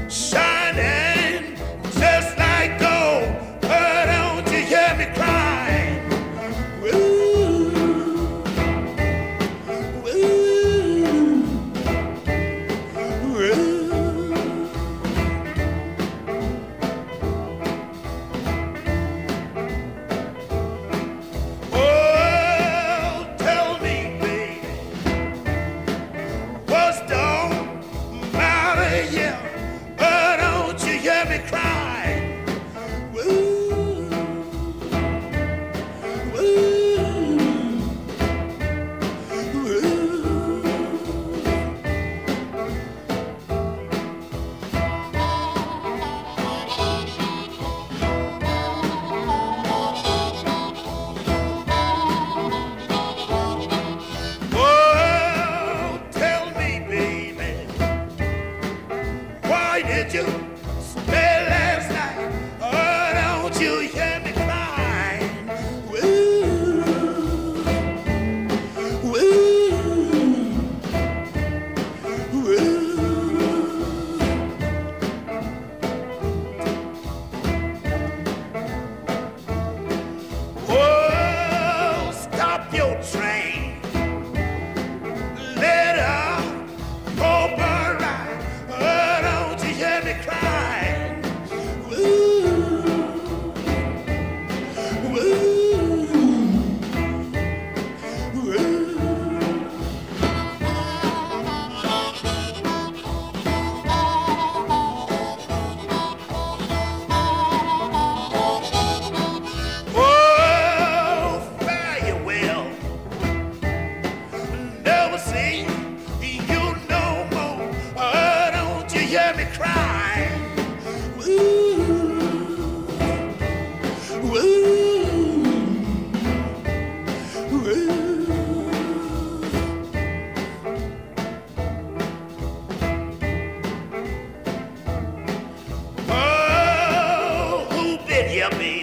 shining just like gold. Oh, don't you hear me crying? Ooh, ooh, ooh. Oh, tell me, baby, what's don't matter, yeah. Oh, don't you hear me crying? Ooh, ooh, ooh. Oh, tell me, baby, why did you stay last night? Oh, don't you hear me crying? Ooh, ooh, ooh. Oh, stop your train. Let her go by right. Oh, don't you hear me crying? Ooh, ooh, ooh. Oh, fare you well. Never see you no more. Oh, don't you hear me crying? Ooh, ooh, ooh. Oh, who bid you be?